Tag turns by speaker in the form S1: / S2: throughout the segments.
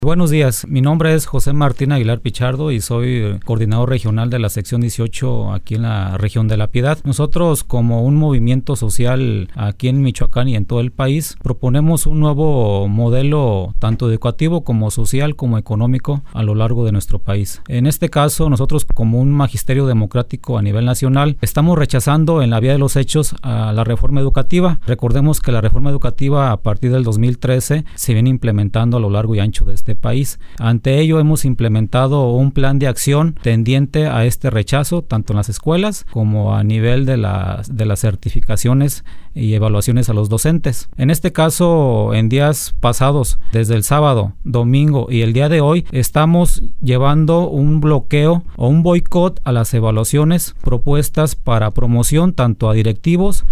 S1: Buenos días, mi nombre es José Martín Aguilar Pichardo y soy coordinador regional de la sección 18 aquí en la región de La Piedad. Nosotros, como un movimiento social aquí en Michoacán y en todo el país, proponemos un nuevo modelo tanto educativo como social como económico a lo largo de nuestro país. En este caso, nosotros como un magisterio democrático a nivel nacional estamos rechazando en la vía de los hechos a la reforma educativa. Recordemos que la reforma educativa a partir del 2013 se viene implementando a lo largo y ancho de este país. Ante ello hemos implementado un plan de acción tendiente a este rechazo tanto en las escuelas como a nivel de las certificaciones y evaluaciones a los docentes. En este caso, en días pasados, desde el sábado, domingo y el día de hoy, estamos llevando un bloqueo o un boicot a las evaluaciones propuestas para promoción tanto a directivos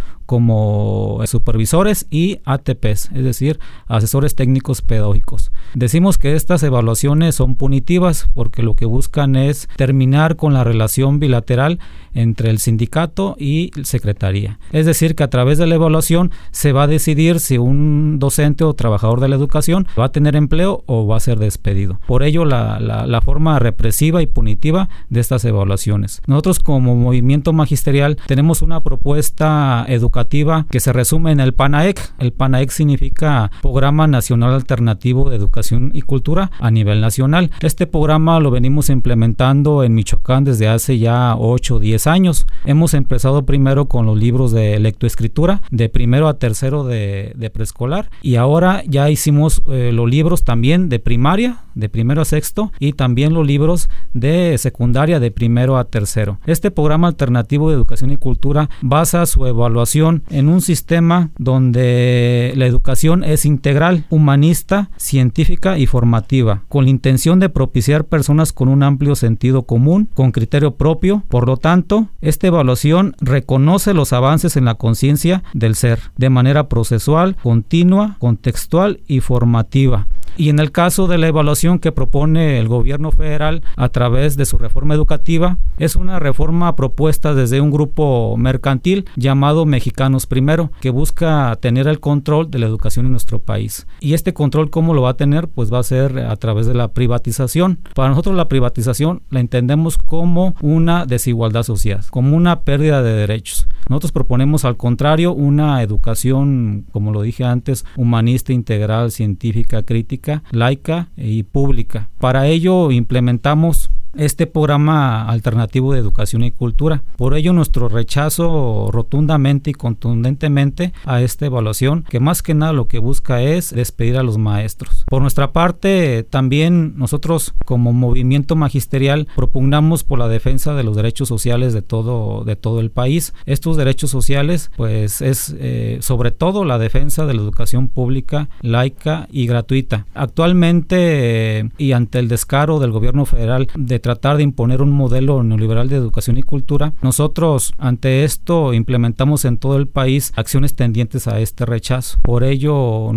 S1: como supervisores y ATPs, es decir, asesores técnicos pedagógicos. Decimos que estas evaluaciones son punitivas porque lo que buscan es terminar con la relación bilateral entre el sindicato y secretaría. Es decir, que a través de la evaluación se va a decidir si un docente o trabajador de la educación va a tener empleo o va a ser despedido. Por ello, la forma represiva y punitiva de estas evaluaciones. Nosotros, como movimiento magisterial, tenemos una propuesta educativa que se resume en el PANAEC. El PANAEC significa Programa Nacional Alternativo de Educación y Cultura a nivel nacional. Este programa lo venimos implementando en Michoacán desde hace ya 8 o 10 años. Hemos empezado primero con los libros de lectoescritura, de primero a tercero de preescolar, y ahora ya hicimos los libros también de primaria, de primero a sexto, y también los libros de secundaria, de primero a tercero. Este programa alternativo de educación y cultura basa su evaluación en un sistema donde la educación es integral, humanista, científica y formativa, con la intención de propiciar personas con un amplio sentido común, con criterio propio. Por lo tanto, esta evaluación reconoce los avances en la conciencia del ser, de manera procesual, continua, contextual y formativa. Y en el caso de la evaluación que propone el gobierno federal a través de su reforma educativa, es una reforma propuesta desde un grupo mercantil llamado Mexicanos Primero, que busca tener el control de la educación en nuestro país. Y este control, ¿cómo lo va a tener? Pues va a ser a través de la privatización. Para nosotros la privatización la entendemos como una desigualdad social, como una pérdida de derechos. Nosotros proponemos al contrario una educación, como lo dije antes, humanista, integral, científica, crítica, laica y pública. Para ello implementamos este programa alternativo de educación y cultura. Por ello, nuestro rechazo rotundamente y contundentemente a esta evaluación, que más que nada lo que busca es despedir a los maestros. Por nuestra parte, también nosotros como movimiento magisterial propugnamos por la defensa de los derechos sociales de todo el país. Estos derechos sociales, pues es sobre todo la defensa de la educación pública, laica y gratuita. Actualmente, y ante el descaro del gobierno federal de tratar de imponer un modelo neoliberal de educación y cultura, nosotros ante esto implementamos en todo el país acciones tendientes a este rechazo. Por ello,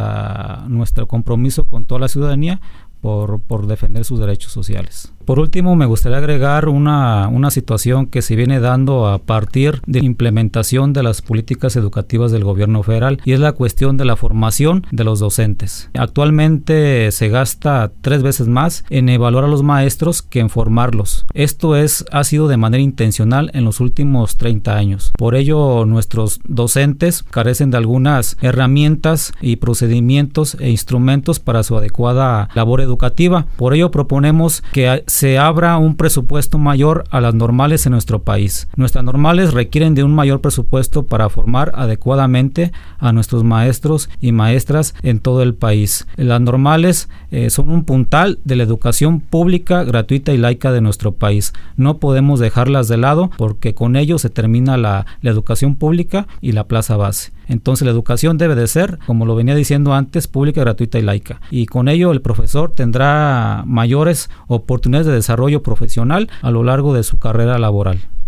S1: nuestro compromiso con toda la ciudadanía por defender sus derechos sociales. Por último, me gustaría agregar una situación que se viene dando a partir de la implementación de las políticas educativas del gobierno federal, y es la cuestión de la formación de los docentes. Actualmente se gasta 3 veces más en evaluar a los maestros que en formarlos. Esto ha sido de manera intencional en los últimos 30 años. Por ello, nuestros docentes carecen de algunas herramientas y procedimientos e instrumentos para su adecuada labor educativa. Por ello, proponemos que se abra un presupuesto mayor a las normales en nuestro país. Nuestras normales requieren de un mayor presupuesto para formar adecuadamente a nuestros maestros y maestras en todo el país. Las normales son un puntal de la educación pública, gratuita y laica de nuestro país. No podemos dejarlas de lado porque con ello se termina la educación pública y la plaza base. Entonces la educación debe de ser, como lo venía diciendo antes, pública, gratuita y laica. Y con ello el profesor tendrá mayores oportunidades de desarrollo profesional a lo largo de su carrera laboral.